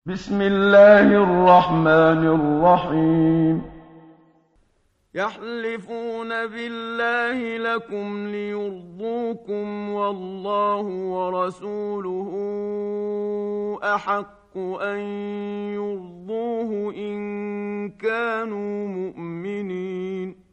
بسم الله الرحمن الرحيم. يحلفون بالله لكم ليرضوكم والله ورسوله أحق أن يرضوه إن كانوا مؤمنين.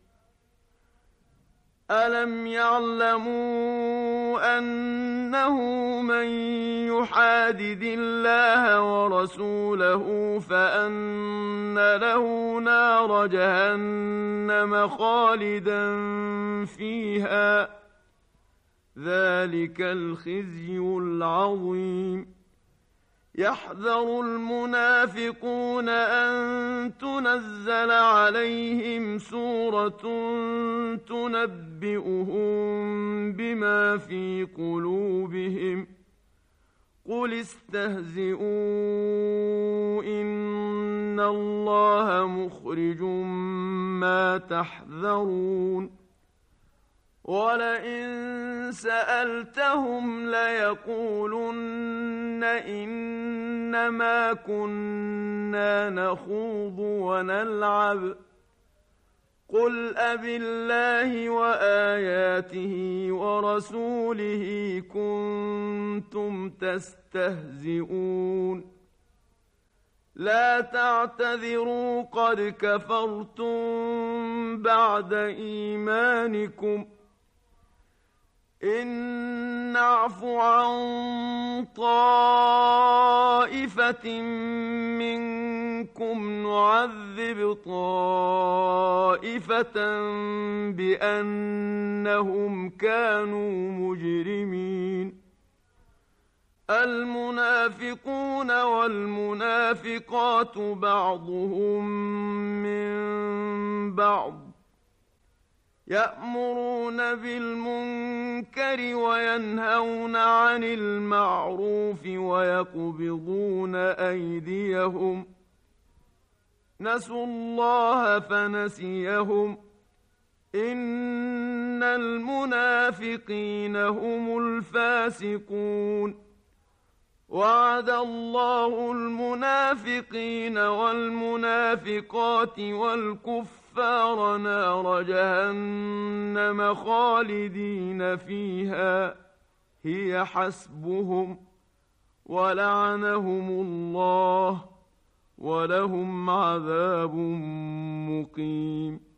ألم يعلموا أنه من يحادد الله ورسوله فأن له نار جهنم خالدا فيها، ذلك الخزي العظيم. يحذر المنافقون أن تنزل عليهم سورة تنبئهم بما في قلوبهم، قل استهزئوا إن الله مخرج ما تحذرون. ولئن سألتهم ليقولن إنما كنا نخوض ونلعب، قل أبالله وآياته ورسوله كنتم تستهزئون. لا تعتذروا قد كفرتم بعد إيمانكم، إن نعف عن طائفة منكم نعذب طائفة بأنهم كانوا مجرمين. المنافقون والمنافقات بعضهم من بعض، يأمرون بالمنكر وينهون عن المعروف ويقبضون أيديهم، نسوا الله فنسيهم، إن المنافقين هم الفاسقون. وعد الله المنافقين والمنافقات والكفار نار جهنم خالدين فيها هي حسبهم، ولعنهم الله ولهم عذاب مقيم.